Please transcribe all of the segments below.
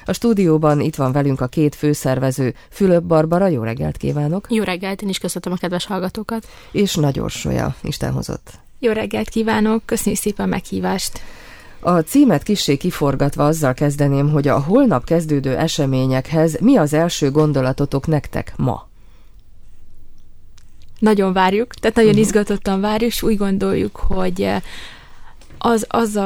A stúdióban itt van velünk a két főszervező, Fülöp Barbara, jó reggelt kívánok! Jó reggelt, én is köszöntöm a kedves hallgatókat! És Nagy Orsolya, Isten hozott! Jó reggelt kívánok, köszönjük szépen a meghívást! A címet kissé kiforgatva azzal kezdeném, hogy a holnap kezdődő eseményekhez mi az első gondolatotok nektek ma? Nagyon várjuk, tehát nagyon izgatottan várjuk, és úgy gondoljuk, hogy az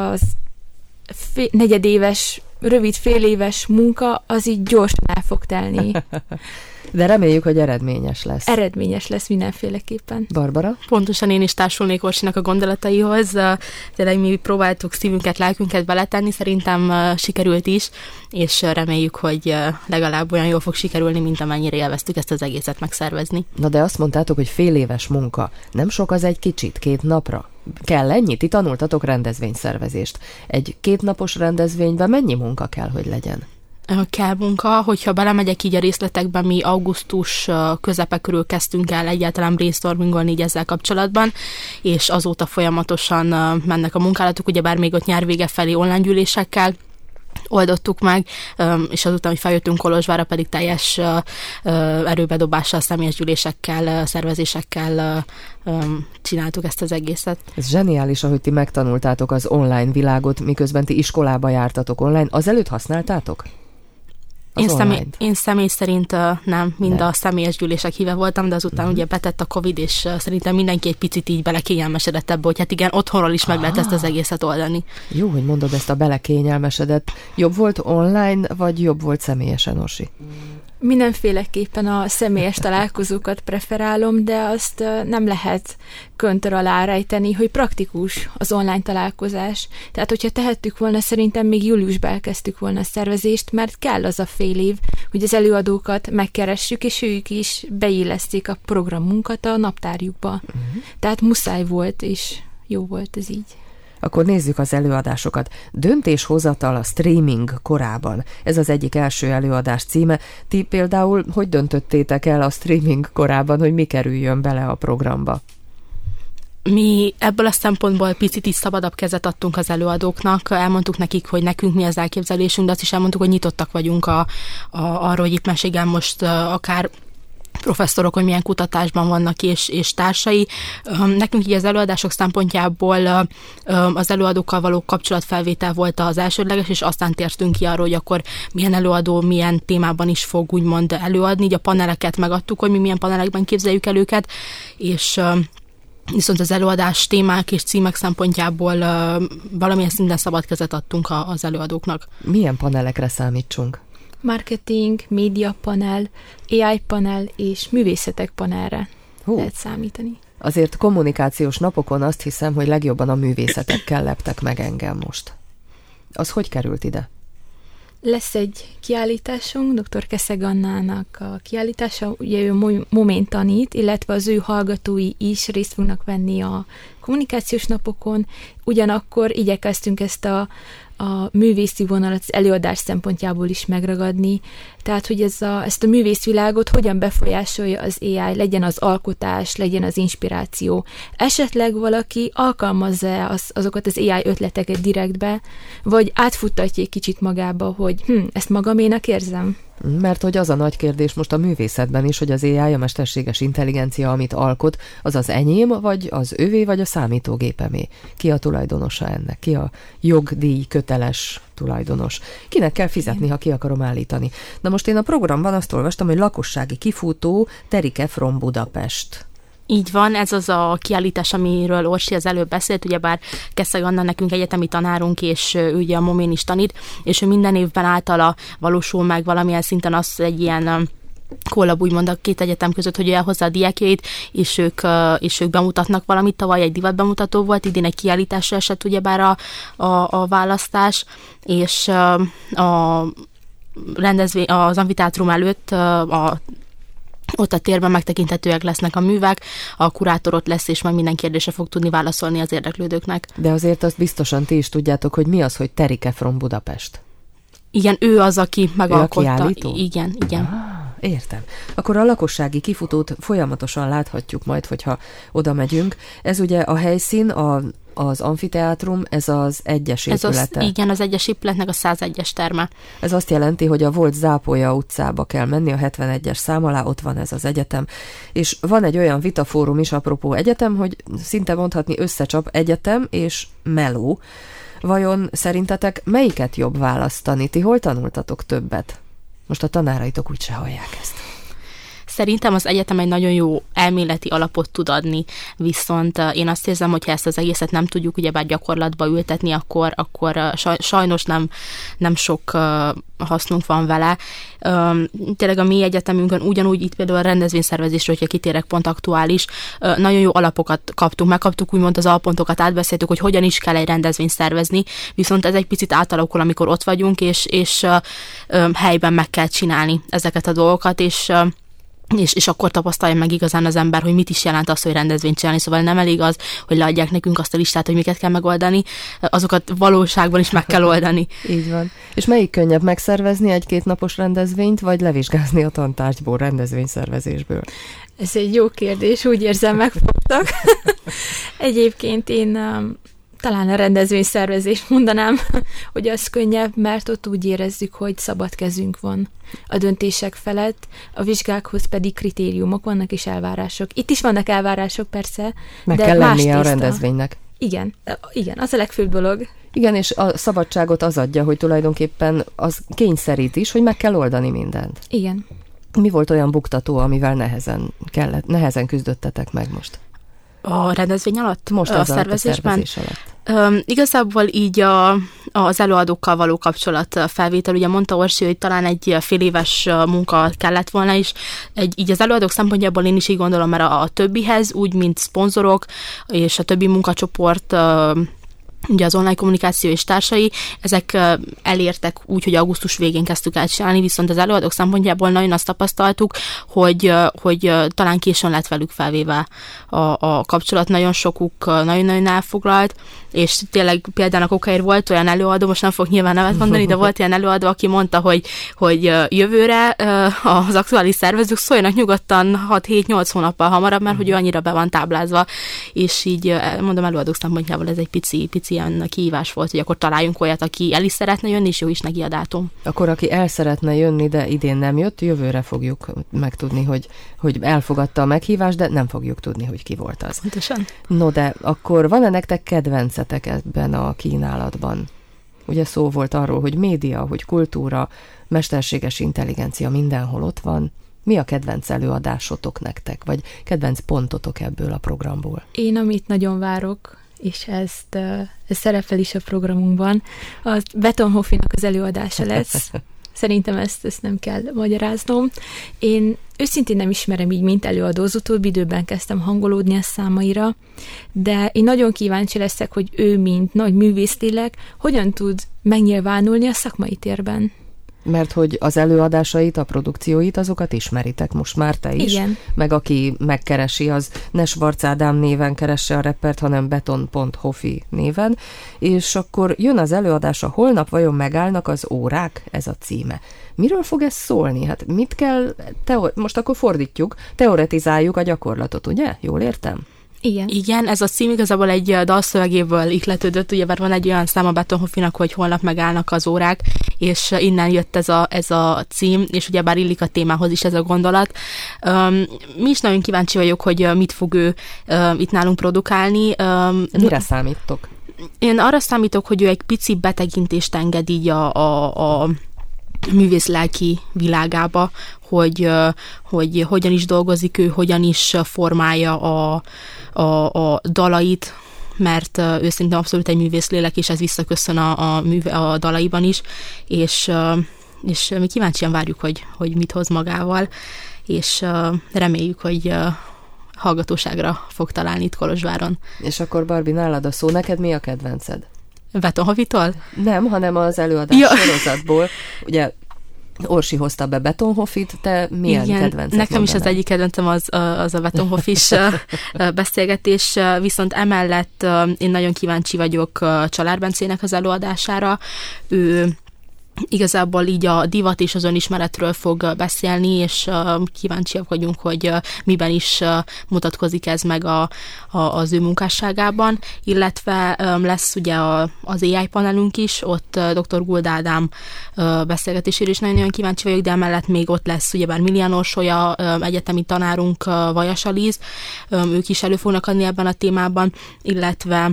negyedéves, rövid féléves munka, az így gyorsan el fog telni. De reméljük, hogy eredményes lesz. Eredményes lesz mindenféleképpen. Barbara? Pontosan én is társulnék Orsinak a gondolataihoz. Tényleg mi próbáltuk szívünket, lelkünket beletenni, szerintem sikerült is, és reméljük, hogy legalább olyan jól fog sikerülni, mint amennyire élveztük ezt az egészet megszervezni. Na de azt mondtátok, hogy féléves munka. Nem sok az egy kicsit, 2 napra? Kell ennyi? Ti tanultatok rendezvényszervezést. Egy 2 napos rendezvényben mennyi munka kell, hogy legyen? Kell munka, hogyha belemegyek így a részletekben, mi augusztus közepe körül kezdtünk el egyáltalán brainstormingolni így ezzel kapcsolatban, és azóta folyamatosan mennek a munkálatok, ugyebár még ott nyár vége felé online gyűlésekkel oldottuk meg, és azután, hogy feljöttünk Kolozsvárra, pedig teljes erőbedobással, személyes gyűlésekkel, szervezésekkel csináltuk ezt az egészet. Ez zseniális, ahogy ti megtanultátok az online világot, miközben ti iskolába jártatok online. Azelőtt használtátok? Én személy szerint nem, mind a személyes gyűlések híve voltam, de azután ugye betett a Covid, és szerintem mindenki egy picit így belekényelmesedett ebbe, hogy hát igen, otthonról is meg lehet ezt az egészet oldani. Jó, hogy mondod ezt a belekényelmesedett. Jobb volt online, vagy jobb volt személyesen, Orsi? Mindenféleképpen a személyes találkozókat preferálom, de azt nem lehet köntör alá rejteni, hogy praktikus az online találkozás. Tehát, hogyha tehettük volna, szerintem még júliusban elkezdtük volna a szervezést, mert kell az a fél év, hogy az előadókat megkeressük, és ők is beillesztik a programunkat a naptárjukba. Tehát muszáj volt, és jó volt ez így. Akkor nézzük az előadásokat. Döntéshozatal a streaming korában. Ez az egyik első előadás címe. Ti például hogy döntöttétek el a streaming korában, hogy mi kerüljön bele a programba? Mi ebből a szempontból picit is szabadabb kezet adtunk az előadóknak, elmondtuk nekik, hogy nekünk mi az elképzelésünk, de azt is elmondtuk, hogy nyitottak vagyunk arra, hogy itt meségen most akár professzorok, hogy milyen kutatásban vannak és társai. Nekünk így az előadások szempontjából az előadókkal való kapcsolatfelvétel volt az elsődleges, és aztán tértünk ki arra, hogy akkor milyen előadó, milyen témában is fog úgymond előadni. Így a paneleket megadtuk, hogy mi milyen panelekben képzeljük el őket, és viszont az előadás témák és címek szempontjából valamilyen szinten szabad kezet adtunk az előadóknak. Milyen panelekre számítsunk? Marketing, média panel, AI panel és művészetek panelre lehet számítani. Azért kommunikációs napokon azt hiszem, hogy legjobban a művészetekkel leptek meg engem most. Az hogy került ide? Lesz egy kiállításunk, dr. Keszeg Annának a kiállítása, ugye ő Momén tanít, illetve az ő hallgatói is részt fognak venni a kommunikációs napokon, ugyanakkor igyekeztünk ezt a művészi vonalat az előadás szempontjából is megragadni, tehát hogy ezt a művészvilágot hogyan befolyásolja az AI, legyen az alkotás, legyen az inspiráció. Esetleg valaki alkalmazza azokat az AI ötleteket direktbe, vagy átfuttatja egy kicsit magába, hogy ezt magaménak érzem. Mert hogy az a nagy kérdés most a művészetben is, hogy az AI, a mesterséges intelligencia, amit alkot, az az enyém, vagy az övé, vagy a számítógépemé. Ki a tulajdonosa ennek? Ki a jogdíj köteles tulajdonos? Kinek kell fizetni, ha ki akarom állítani? Na most én a programban azt olvastam, hogy lakossági kifutó Terike from Budapest. Így van, ez az a kiállítás, amiről Orsi az előbb beszélt, ugyebár Keszeg Anna nekünk egyetemi tanárunk, és ő ugye a Momén is tanít, és ő minden évben általa valósul meg valamilyen szinten az egy ilyen kollab úgymond a két egyetem között, hogy ő elhozza a diákjait, és ők bemutatnak valamit. Tavaly egy divat bemutató volt, idén egy kiállításra esett ugyebár a választás, és a rendezvény, az amfiteátrum előtt ott a térben megtekinthetőek lesznek a művek, a kurátor ott lesz, és majd minden kérdésre fog tudni válaszolni az érdeklődőknek. De azért azt biztosan ti is tudjátok, hogy mi az, hogy Terike from Budapest. Igen, ő az, aki megalkotta. Ő a kiállító? Igen. Értem. Akkor a lakossági kifutót folyamatosan láthatjuk majd, hogyha oda megyünk. Ez ugye a helyszín, a az amfiteátrum, ez az egyes épülete. Igen, az egyes épületnek a 101-es terme. Ez azt jelenti, hogy a volt Zápolya utcába kell menni, a 71-es szám alá, ott van ez az egyetem. És van egy olyan vitafórum is, apropó egyetem, hogy szinte mondhatni összecsap egyetem és meló. Vajon szerintetek melyiket jobb választani? Ti hol tanultatok többet? Most a tanáraitok úgyse hallják ezt. Szerintem az egyetem egy nagyon jó elméleti alapot tud adni, viszont én azt érzem, hogy ha ezt az egészet nem tudjuk ugyebár gyakorlatba ültetni, akkor sajnos nem sok hasznunk van vele. Tényleg a mi egyetemünkön ugyanúgy itt például a rendezvényszervezésről, hogyha kitérek, pont aktuális, nagyon jó alapokat kaptunk, megkaptuk úgymond az alpontokat, átbeszéltük, hogy hogyan is kell egy rendezvényt szervezni, viszont ez egy picit átalakul, amikor ott vagyunk, és helyben meg kell csinálni ezeket a dolgokat, és akkor tapasztalja meg igazán az ember, hogy mit is jelent az, hogy rendezvényt csinálni. Szóval nem elég az, hogy leadják nekünk azt a listát, hogy miket kell megoldani, azokat valóságban is meg kell oldani. Így van. És melyik könnyebb megszervezni egy 2 napos rendezvényt, vagy levizsgázni a tantárgyból, rendezvényszervezésből? Ez egy jó kérdés, úgy érzem, megfogtak. Egyébként én talán a rendezvényszervezést mondanám, hogy az könnyebb, mert ott úgy érezzük, hogy szabad kezünk van a döntések felett, a vizsgákhoz pedig kritériumok vannak és elvárások. Itt is vannak elvárások persze, meg de kell más lennie tészta. a rendezvénynek. Igen, az a legfőbb dolog. Igen, és a szabadságot az adja, hogy tulajdonképpen az kényszerít is, hogy meg kell oldani mindent. Igen. Mi volt olyan buktató, amivel nehezen küzdöttetek meg most? A rendezvény alatt? Most a szervezésben? Igazából így az előadókkal való kapcsolat felvétel, ugye mondta Orsi, hogy talán egy fél éves munka kellett volna is. Így az előadók szempontjából én is így gondolom, mert a többihez, úgy mint szponzorok és a többi munkacsoport, ugye az online kommunikáció és társai, ezek elértek úgy, hogy augusztus végén kezdtük el csinálni, viszont az előadók szempontjából nagyon azt tapasztaltuk, hogy talán későn lett velük felvéve a kapcsolat, nagyon sokuk nagyon-nagyon elfoglalt, és tényleg például a Kokair volt olyan előadó, most nem fogok nyilván nevet mondani, de volt ilyen előadó, aki mondta, hogy jövőre az aktuális szervezők szóljanak nyugodtan 6-7-8 hónappal hamarabb, mert hogy ő annyira be van táblázva, és így mondom, előadók szempontjából ez egy pici ilyen kihívás volt, hogy akkor találjunk olyat, aki el is szeretne jönni, és jó is neki a dátum. Akkor aki el szeretne jönni, de idén nem jött, jövőre fogjuk megtudni, hogy elfogadta a meghívást, de nem fogjuk tudni, hogy ki volt az. Pontosan. No, de akkor van-e nektek kedvencetek ebben a kínálatban? Ugye szó volt arról, hogy média, hogy kultúra, mesterséges intelligencia mindenhol ott van. Mi a kedvenc előadásotok nektek, vagy kedvenc pontotok ebből a programból? Én, amit nagyon várok, és ez szerepel is a programunkban, a Betonhoffinak az előadása lesz. Szerintem ezt nem kell magyaráznom. Én őszintén nem ismerem így, mint előadó, az utóbbi időben kezdtem hangolódni a számaira, de én nagyon kíváncsi leszek, hogy ő, mint nagy művészlélek, hogyan tud megnyilvánulni a szakmai térben. Mert hogy az előadásait, a produkcióit, azokat ismeritek most már te is. Igen. Meg aki megkeresi, az ne Schwarz Ádám néven keresse a reppert, hanem beton.hofi néven. És akkor jön az előadása, holnap vajon megállnak az órák? Ez a címe. Miről fog ez szólni? Hát mit kell, most akkor fordítjuk, teoretizáljuk a gyakorlatot, ugye? Jól értem? Igen, ez a cím igazából egy dalszövegéből ihletődött, ugye mert van egy olyan szám a Betonhoffinak, hogy holnap megállnak az órák, és innen jött ez a cím, és ugyebár illik a témához is ez a gondolat. Mi is nagyon kíváncsi vagyok, hogy mit fog ő itt nálunk produkálni. Mire számítok? Én arra számítok, hogy ő egy pici betekintést enged így a művészlelki világába, hogy hogyan is dolgozik ő, hogyan is formálja a dalait, mert ő szerintem abszolút egy művészlélek, és ez visszaköszön a dalaiban is, és mi kíváncsian várjuk, hogy mit hoz magával, és reméljük, hogy hallgatóságra fog találni itt Kolozsváron. És akkor Barbie, nálad a szó, neked mi a kedvenced? Betonhofitól? Nem, hanem az előadás sorozatból. Ugye Orsi hozta be Betonhofit, te milyen kedvencet nekem mondanál? is az egyik kedvencem az a Betonhofis beszélgetés, viszont emellett én nagyon kíváncsi vagyok Csalár Bencének az előadására. Ő igazából így a divat és az önismeretről fog beszélni, és kíváncsiak vagyunk, hogy miben is mutatkozik ez meg az ő munkásságában, illetve lesz ugye az AI panelünk is, ott dr. Guld Ádám beszélgetésére is nagyon kíváncsi vagyok, de emellett még ott lesz ugyebár Milian Orsolya, egyetemi tanárunk, Vajas Alíz, ők is elő fognak adni ebben a témában, illetve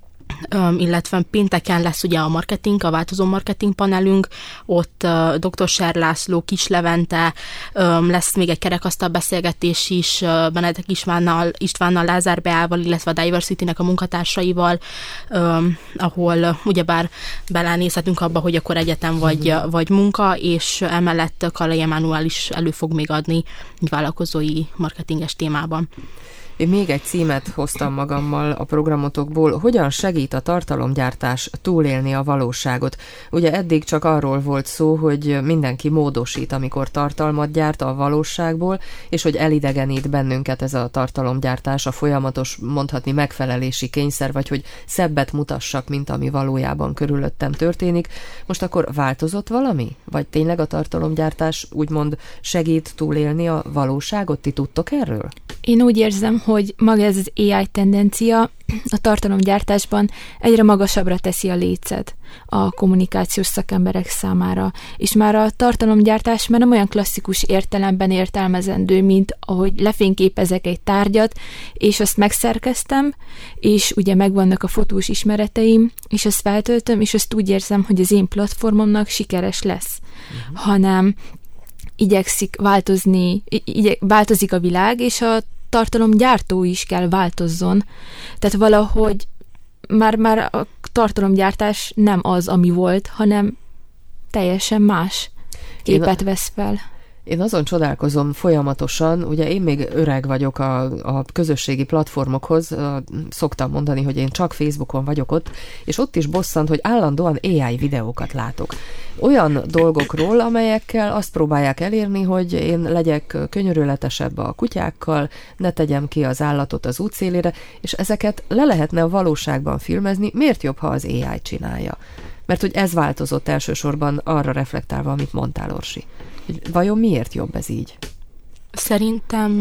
pénteken lesz ugye a marketing, a változó marketing panelünk, ott dr. Ser László, Kis Levente, lesz még egy kerekasztal beszélgetés is Benedek Istvánnal, Lázár Beával, illetve a Diversity-nek a munkatársaival, ahol ugyebár belenézhetünk abba, hogy akkor egyetem vagy munka, és emellett Kallai Emánuel is elő fog még adni egy vállalkozói marketinges témában. Én még egy címet hoztam magammal a programotokból, hogyan segít a tartalomgyártás túlélni a valóságot. Ugye eddig csak arról volt szó, hogy mindenki módosít, amikor tartalmat gyárt a valóságból, és hogy elidegenít bennünket ez a tartalomgyártás, a folyamatos, mondhatni megfelelési kényszer, vagy hogy szebbet mutassak, mint ami valójában körülöttem történik. Most akkor változott valami? Vagy tényleg a tartalomgyártás úgymond segít túlélni a valóságot? Ti tudtok erről? Én úgy érzem, hogy maga ez az AI tendencia a tartalomgyártásban egyre magasabbra teszi a lécet a kommunikációs szakemberek számára. És már a tartalomgyártás már nem olyan klasszikus értelemben értelmezendő, mint ahogy lefényképezek egy tárgyat, és azt megszerkeztem, és ugye megvannak a fotós ismereteim, és azt feltöltöm, és azt úgy érzem, hogy az én platformomnak sikeres lesz. Hanem igyekszik változni, változik a világ, és a tartalomgyártó is kell változzon. Tehát valahogy már a tartalomgyártás nem az, ami volt, hanem teljesen más képet vesz fel. Én azon csodálkozom folyamatosan, ugye én még öreg vagyok a közösségi platformokhoz, szoktam mondani, hogy én csak Facebookon vagyok ott, és ott is bosszant, hogy állandóan AI videókat látok. Olyan dolgokról, amelyekkel azt próbálják elérni, hogy én legyek könyörületesebb a kutyákkal, ne tegyem ki az állatot az útszélére, és ezeket le lehetne a valóságban filmezni, miért jobb, ha az AI csinálja? Mert hogy ez változott elsősorban arra reflektálva, amit mondtál, Orsi. Vajon miért jobb ez így? Szerintem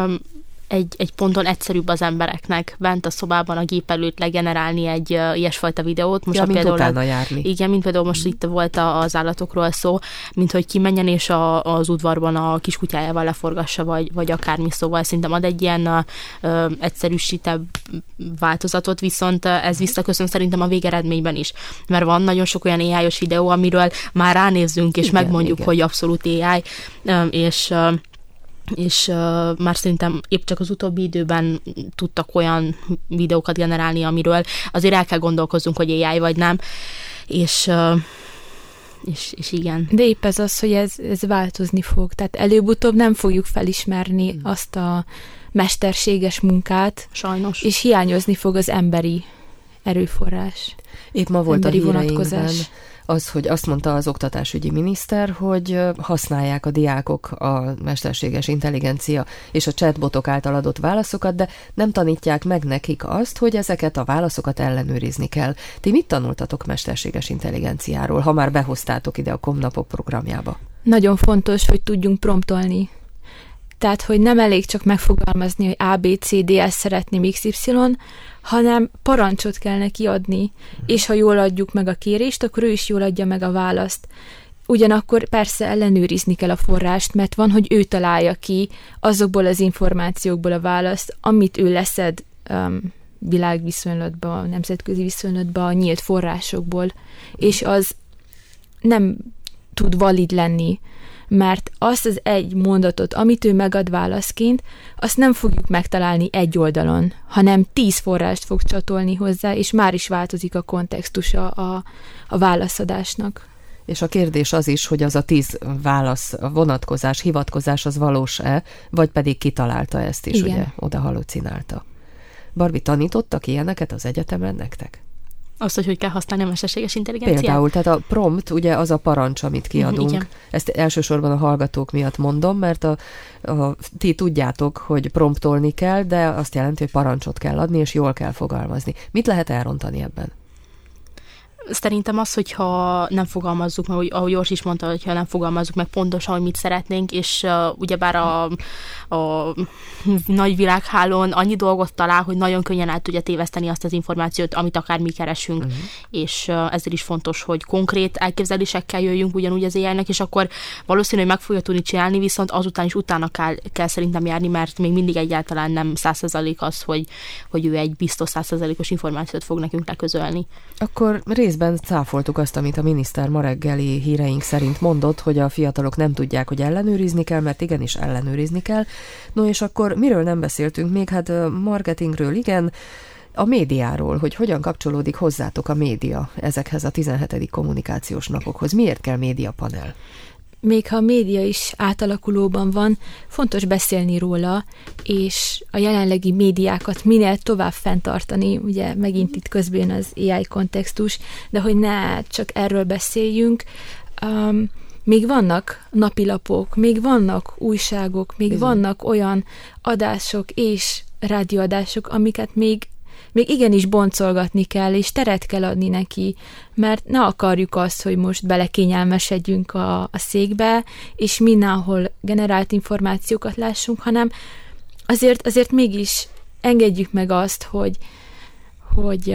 egy ponton egyszerűbb az embereknek bent a szobában a gép előtt legenerálni egy ilyesfajta videót. Most mint például utána járni. Igen, mint például most itt volt az állatokról szó, mint hogy kimenjen és az udvarban a kiskutyájával leforgassa, vagy akármi, szóval szerintem ad egy ilyen egyszerűsítebb változatot, és ez visszaköszön szerintem a végeredményben is. Mert van nagyon sok olyan AI-os videó, amiről már ránézzünk, és megmondjuk, hogy abszolút AI, és már szerintem épp csak az utóbbi időben tudtak olyan videókat generálni, amiről azért el kell gondolkozzunk, hogy AI vagy nem, és igen. De épp ez az, hogy ez változni fog. Tehát előbb-utóbb nem fogjuk felismerni azt a mesterséges munkát. Sajnos. És hiányozni fog az emberi erőforrás. Épp ma volt a híreinkben az, hogy azt mondta az oktatásügyi miniszter, hogy használják a diákok a mesterséges intelligencia és a chatbotok által adott válaszokat, de nem tanítják meg nekik azt, hogy ezeket a válaszokat ellenőrizni kell. Ti mit tanultatok mesterséges intelligenciáról, ha már behoztátok ide a Komnapok programjába? Nagyon fontos, hogy tudjunk promptolni. Tehát, hogy nem elég csak megfogalmazni, hogy A, B, C, D, ezt szeretném XY, hanem parancsot kell neki adni, és ha jól adjuk meg a kérést, akkor ő is jól adja meg a választ. Ugyanakkor persze ellenőrizni kell a forrást, mert van, hogy ő találja ki azokból az információkból a választ, amit ő leszed világviszonylatban, nemzetközi viszonylatban, a nyílt forrásokból, és az nem tud valid lenni, mert azt az egy mondatot, amit ő megad válaszként, azt nem fogjuk megtalálni egy oldalon, hanem 10 forrást fog csatolni hozzá, és már is változik a kontextusa a válaszadásnak. És a kérdés az is, hogy az a 10 válasz, vonatkozás, hivatkozás az valós-e, vagy pedig kitalálta ezt is, ugye, oda halucinálta. Barbie, tanítottak ilyeneket az egyetemen nektek? Azt, hogy kell használni a mesterséges intelligenciát? Például, tehát a prompt, ugye az a parancs, amit kiadunk. Igen. Ezt elsősorban a hallgatók miatt mondom, mert ti tudjátok, hogy promptolni kell, de azt jelenti, hogy parancsot kell adni, és jól kell fogalmazni. Mit lehet elrontani ebben? Szerintem az, hogyha nem fogalmazzuk meg, ahogy Jors is mondta, hogyha nem fogalmazzuk meg pontosan, hogy mit szeretnénk, és ugyebár a nagy világhálón annyi dolgot talál, hogy nagyon könnyen el tudja téveszteni azt az információt, amit akár mi keresünk, és ezért is fontos, hogy konkrét elképzelésekkel jöjjünk ugyanúgy az AI-nak, és akkor valószínű, hogy meg fogja tudni csinálni, viszont azután is utána kell szerintem járni, mert még mindig egyáltalán nem 100% az, hogy ő egy biztos 100%-os információt fog nekünk leközölni. Akkor részben cáfoltuk azt, amit a miniszter ma reggeli híreink szerint mondott, hogy a fiatalok nem tudják, hogy ellenőrizni kell, mert igenis ellenőrizni kell. No, és akkor miről nem beszéltünk még? Hát marketingről igen, a médiáról, hogy hogyan kapcsolódik hozzátok a média ezekhez a 17. kommunikációs napokhoz. Miért kell médiapanel? Még ha a média is átalakulóban van, fontos beszélni róla, és a jelenlegi médiákat minél tovább fenntartani, ugye megint itt közben az AI kontextus, de hogy ne csak erről beszéljünk. Még vannak napilapok, még vannak újságok, még vannak olyan adások és rádióadások, amiket még igenis boncolgatni kell, és teret kell adni neki, mert ne akarjuk azt, hogy most belekényelmesedjünk a székbe, és mindenhol generált információkat lássunk, hanem azért mégis engedjük meg azt, hogy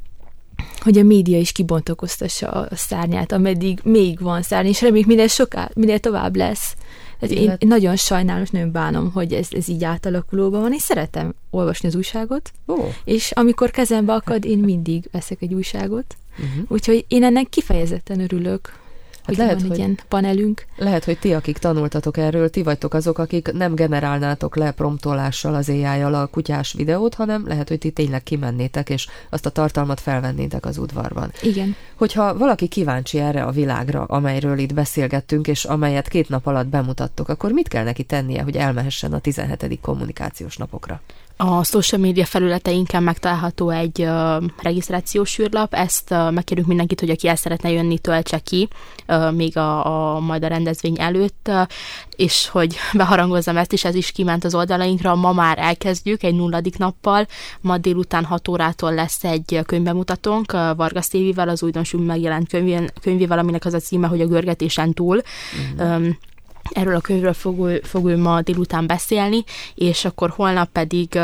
a média is kibontakoztassa a szárnyát, ameddig még van szárny, és reméljük minél tovább lesz. Én nagyon sajnálom, és nagyon bánom, hogy ez így átalakulóban van, és szeretem olvasni az újságot, és amikor kezembe akad, én mindig veszek egy újságot. Úgyhogy én ennek kifejezetten örülök, hogy lehet, van egy ilyen panelünk. Lehet, hogy ti, akik tanultatok erről, ti vagytok azok, akik nem generálnátok le promptolással az AI-jal a kutyás videót, hanem lehet, hogy ti tényleg kimennétek, és azt a tartalmat felvennétek az udvarban. Igen. Hogyha valaki kíváncsi erre a világra, amelyről itt beszélgettünk, és amelyet 2 nap alatt bemutattok, akkor mit kell neki tennie, hogy elmehessen a 17. kommunikációs napokra? A social media felületeinken megtalálható egy regisztrációs űrlap, ezt megkérjük mindenkit, hogy aki el szeretne jönni, töltse ki, még majd a rendezvény előtt, és hogy beharangozzam ezt is, ez is kiment az oldalainkra, ma már elkezdjük egy 0. nappal, ma délután 6 órától lesz egy könyvbemutatónk Vargas Évivel, az újdonsul megjelent könyvével, aminek az a címe, hogy a görgetésen túl. Erről a könyvről fog ő ma délután beszélni, és akkor holnap pedig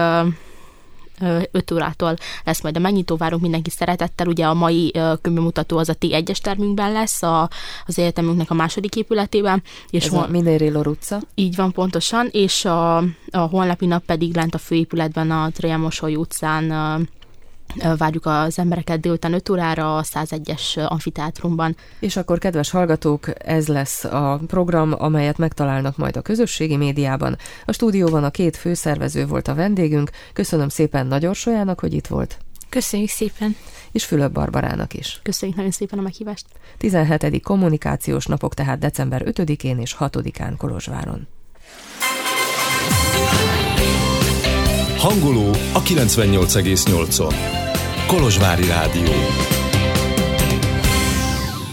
5 órától lesz majd a megnyitó, várunk mindenki szeretettel, ugye a mai könyvbemutató az a T1-es termünkben lesz, az egyetemünknek a második épületében. És ez a Minéri-Lor utca. Így van, pontosan, és a holnapi nap pedig lent a főépületben, a Tréja Mosoly utcán várjuk az embereket délután 5 órára a 101-es amfiteátrumban. És akkor, kedves hallgatók, ez lesz a program, amelyet megtalálnak majd a közösségi médiában. A stúdióban a 2 főszervező volt a vendégünk. Köszönöm szépen Nagy Orsolyának, hogy itt volt. Köszönjük szépen. És Fülöp Barbarának is. Köszönjük nagyon szépen a meghívást. 17. kommunikációs napok tehát december 5-én és 6-án Kolozsváron. Hangoló a 98,8-on. Kolozsvári Rádió.